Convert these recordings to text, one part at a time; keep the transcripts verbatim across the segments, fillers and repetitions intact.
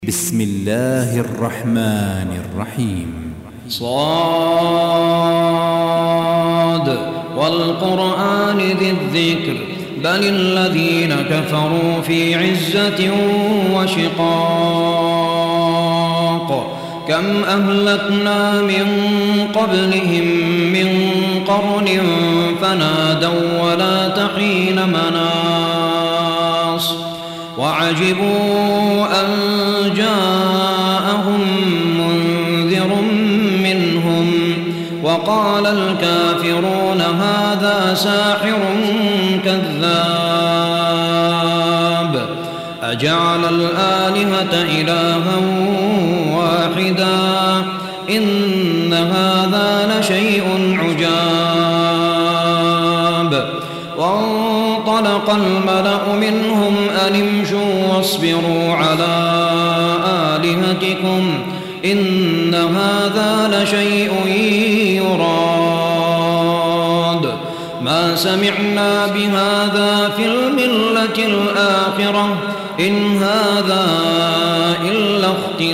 بسم الله الرحمن الرحيم. صاد والقرآن ذي الذكر بل الذين كفروا في عزة وشقاق كم أهلكنا من قبلهم من قرن فنادوا ولا تحين مناص وعجبوا أن جاءهم منذر منهم وقال الكافرون هذا ساحر كذاب أجعل الآلهة إلها واحدا إن هذا لشيء عجاب وانطلق الملأ منهم أن امشوا واصبروا على آلهتكم إن هذا لشيء يراد ما سمعنا بهذا في الملة الآخرة إن هذا إلا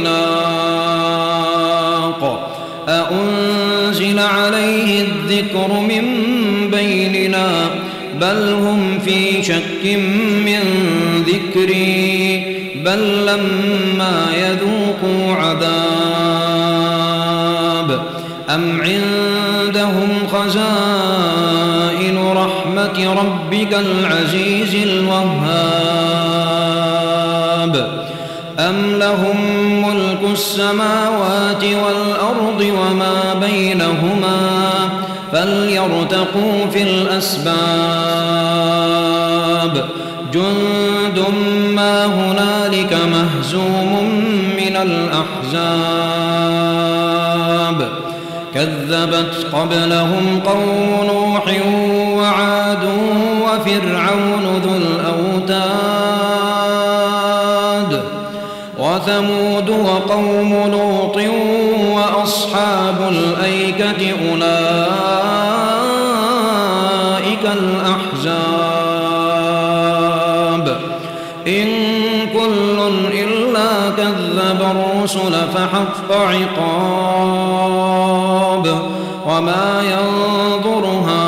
اختلاق أأنزل عليه الذكر من بيننا بل هم في شك من ذكري بل لما يذوقوا عذاب أم عندهم خزائن رحمة ربك العزيز الوهاب أم لهم ملك السماوات والأرض وما بينهما فليرتقوا في الأسباب جند ما هنالك مهزوم من الأحزاب كذبت قبلهم قوم نوح وعاد وفرعون ذو الأوتاد وثمود وقوم لوط وأصحاب الأيكة أولئك الأحزاب إن كل إلا كذب الرسل فحق عقاب وما ينظر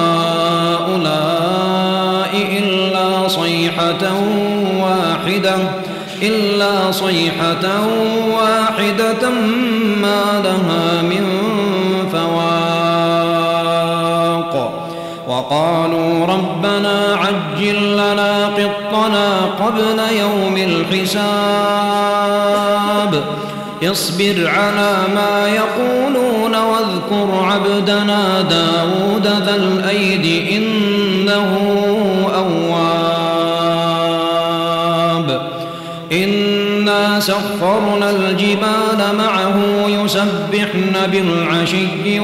هؤلاء إلا صيحة واحدة إلا صيحة واحدة ما لها من فواق وقالوا ربنا عجل لنا قطنا قبل يوم الحساب اصبر على ما يقولون واذكر عبدنا داود ذا الأيد إنه أواب إنا سخرنا الجبال معه يسبحن بالعشي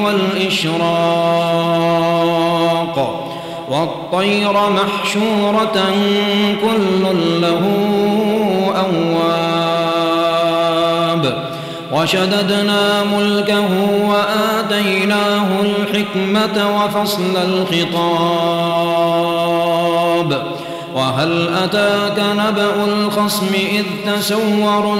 والإشراق والطير محشورة كل له أواب وشددنا ملكه وآتيناه الحكمة وفصل الخطاب وهل أتاك نبأ الخصم إذ تسوروا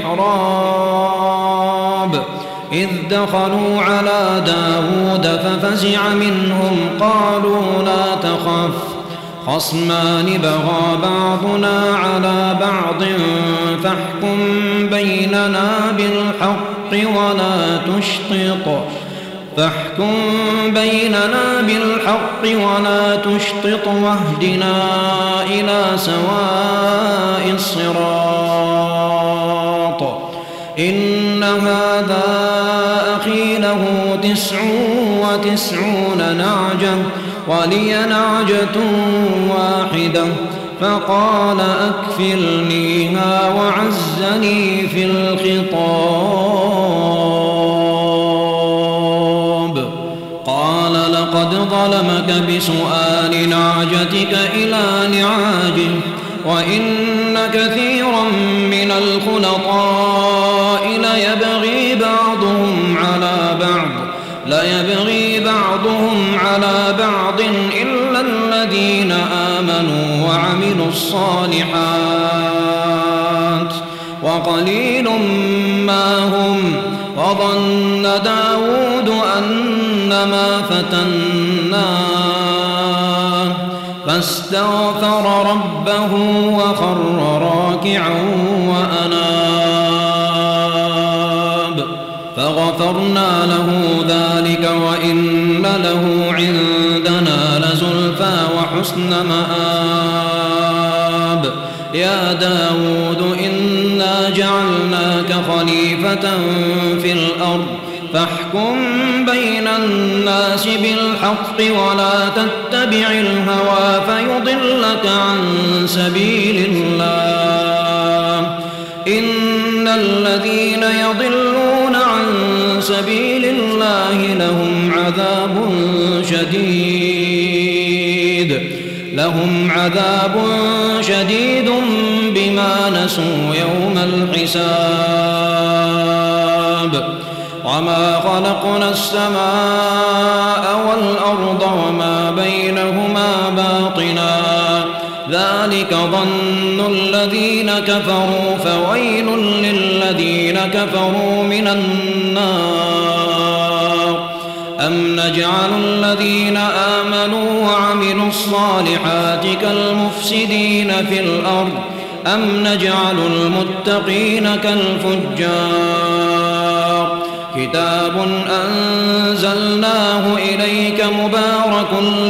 المحراب إذ دخلوا على داود ففزع منهم قالوا لا تخف خصمان بغى بعضنا على بعض فاحكم بيننا بالحق ولا تشطط فاحكم بيننا بالحق ولا تشطط واهدنا إلى سواء الصراط إن هذا أخي له تسع وتسعون نعجة ولي نعجة واحدة فقال أكفلنيها وعزني في الخطاب قال لقد ظلمك بسؤال نعجتك إلى نعاجه وإن كثيرا من الخلطاء ليبغي بعضهم على بعض ليبغي بعضهم على بعض إلا الذين آمنوا وعملوا الصالحات وقليل ما هم. وظن داود أنما فتناه فاستغفر ربه وخر راكعا وأناب فغفرنا له ذلك وإن له عندنا لزلفى وحسن مآب. يا داود إنا جعلناك خليفة في الأرض فاحكم بين الناس بالحق ولا تتبع الهوى فيضلك عن سبيل الله. إن الذين يضلون عن سبيل الله لهم عذاب شديد لهم عذاب شديد بما نسوا يوم الحساب. وما خلقنا السماء والأرض وما بينهما باطلا ذلك ظن الذين كفروا فويل للذين كفروا من النار. أم نجعل الذين آمنوا وعملوا الصالحات كالمفسدين في الأرض أم نجعل المتقين كالفجار. كتاب أنزلناه إليك مبارك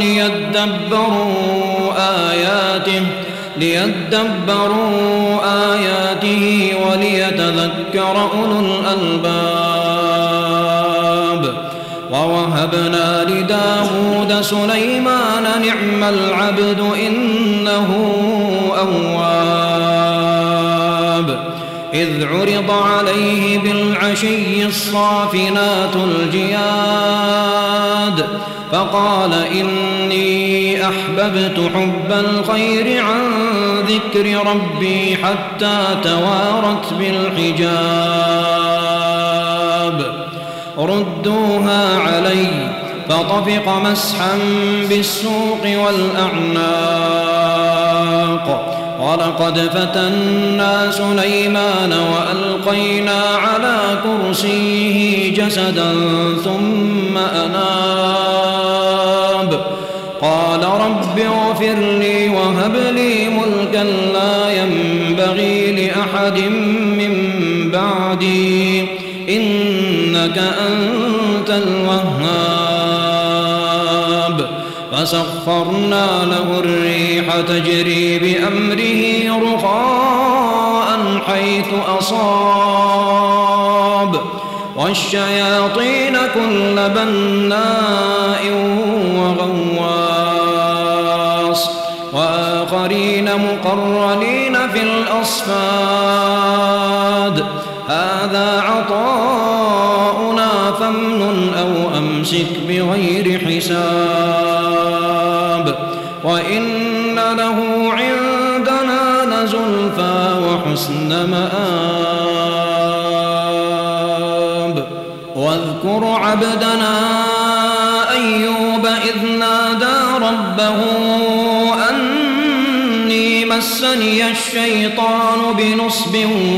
ليدبروا آياته ليدبروا آياته وليتذكر أولو الألباب. ووهبنا لداود سليمان نعم العبد إنه أواب. إذ عرض عليه بالعشي الصافنات الجياد فقال إني أحببت حب الخير عن ذكر ربي حتى توارت بالحجاب. ردوها علي فطفق مسحا بالسوق والأعناق. ولقد فتنا سليمان وألقينا على كرسيه جسدا ثم أناب. قال رب اغفر لي وهب لي ملكا لا ينبغي لأحد من بعدي إنك أنت الوهاب. فسخرنا له الريح تجري بأمره رخاء حيث أصاب والشياطين كل بناء وغواص وآخرين مقرنين في الأصفاد. هذا عطاؤنا فامنن أو أمسك بغير حساب. وإن له عندنا لزلفى وحسن مآب. واذكر عبدنا أيوب إذ نادى ربه أني مسني الشيطان بنصب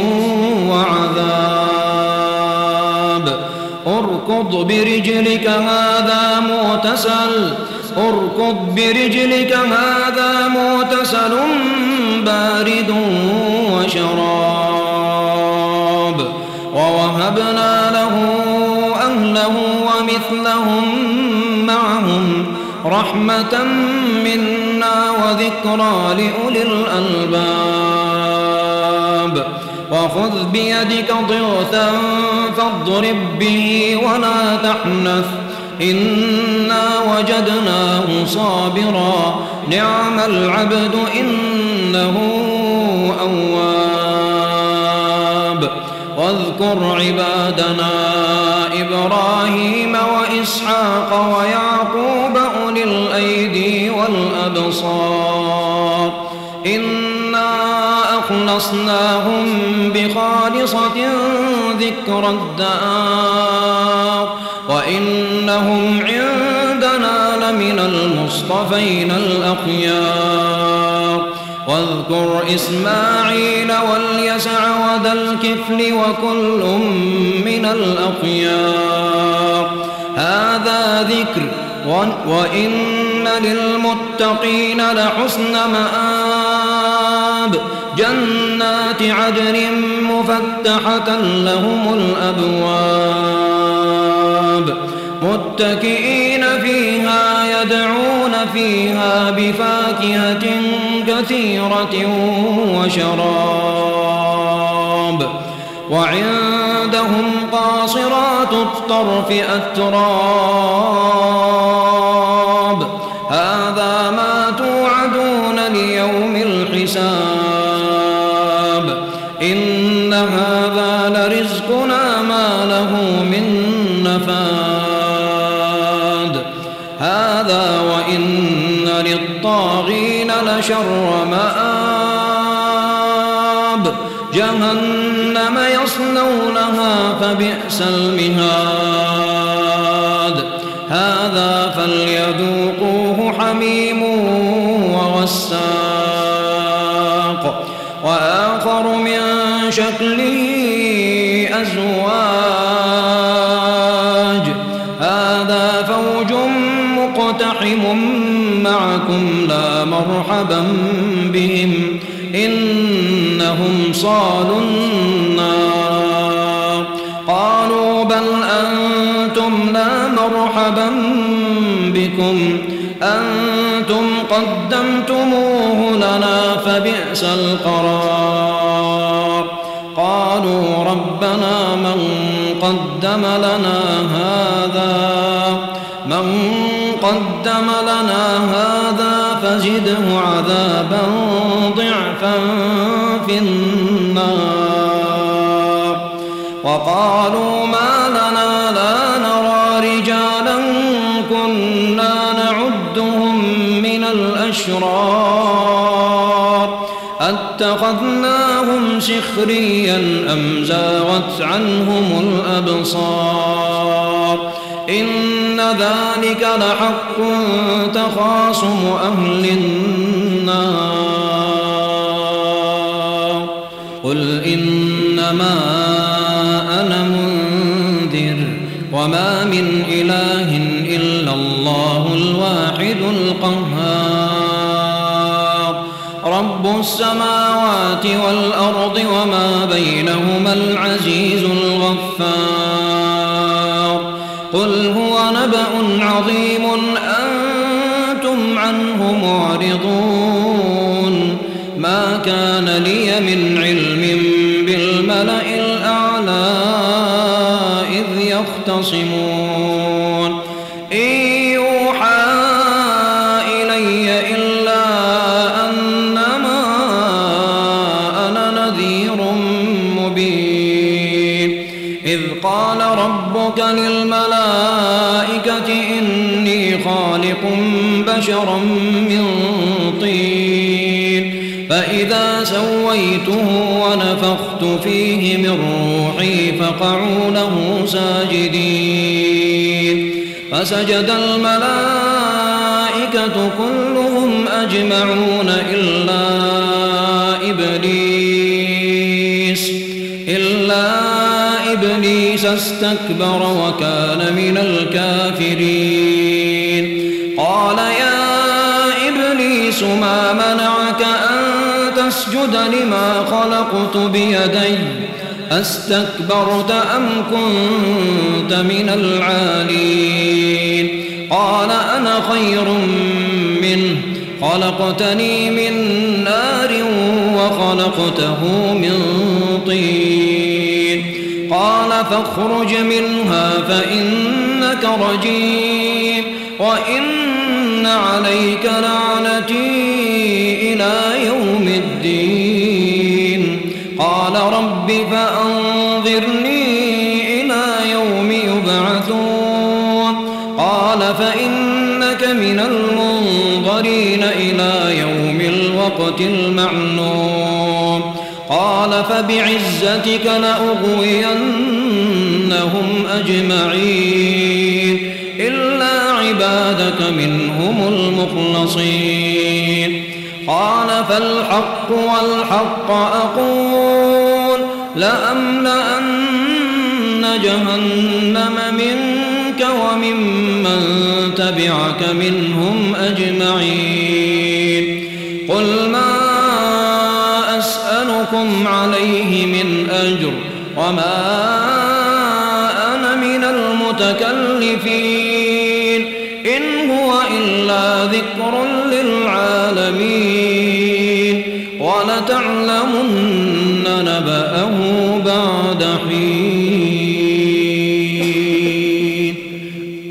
وعذاب. اركض برجلك هذا مغتسل اركض برجلك هذا مغتسل بارد وشراب. ووهبنا له أهله ومثلهم معهم رحمة منا وذكرى لأولي الألباب. وخذ بيدك ضغثا فاضرب به ولا تحنث إنا وجدناه صابرا نعم العبد إنه أواب. واذكر عبادنا إبراهيم وإسحاق ويعقوب أولي الأيدي والأبصار إنا أخلصناهم بخالصة ذكر الدار وإنهم عندنا لمن المصطفين الأخيار. واذكر إسماعيل واليسع وذا الكفل وكل من الأخيار هذا ذكر وإن للمتقين لحسن مآب جنات عدن مفتحة لهم الأبواب متكئين فيها يدعون فيها بفاكهة كثيرة وشراب وعندهم قاصرات الطرف أتراب هذا ما توعدون ليوم الحساب إن هذا لرزقنا ما له من نفاد هذا وإن للطاغين لشر مآب جهنم يصلونها فبئس المهاد هذا فليذوقوه حميم وغساق وآخر من شكله أزواج هذا فوج مقتحم معكم لا مرحبا بهم إنهم صالوا النار قالوا بل أنتم لا مرحبا بكم أنتم قدمتموه لنا فبئس القرار قالوا ربنا من قدم لنا هذا من قدم لنا هذا فزده عذابا ضعفا في النار وقالوا ما لنا لا نرى رجالا كنا نعدهم من الأشرار أتخذناهم سخريا أم زاغت عنهم الأبصار إن ذلك لحق تخاصم أهل النار قل إنما أنا منذر وما من إله إلا الله الواحد القهار رب السماوات والأرض وما بينهما العزيز الغفار قل هو نبأ عظيم أنتم عنه معرضون ما كان لي من علم بالملأ الأعلى إذ يختصمون إن يوحى إلي إلا أنما أنا نذير مبين إذ قال ربك للملائكة إني خالق بشرا من طين فإذا سويته ونفخت فيه من روحي فقعوا له ساجدين فسجد الملائكة كلهم أجمعون إلا إبليس إلا إبليس استكبر وكان من الكافرين قال يا إبليس ما منعك أن تسجد لما خلقت بيدي أستكبرت أم كنت من العالين قال أنا خير منه خلقتني من نار وخلقته من طين قال فاخرج منها فإنك رجيم وإن عليك لعنتي إلى يوم الدين قال رب فأنظرني إلى يوم يبعثون قال فإنك من المنظرين إلى يوم الوقت المعلوم قال فبعزتك لأغوينهم أجمعين إلا عبادك منهم المخلصين قال فالحق والحق أقول لأملأن جهنم منك وممن تبعك منهم أجمعين قل ما أسألكم عليه من أجر وما أنا من المتكلفين إن هو إلا ذكر للعالمين ولتعلمن نبأه بعد حين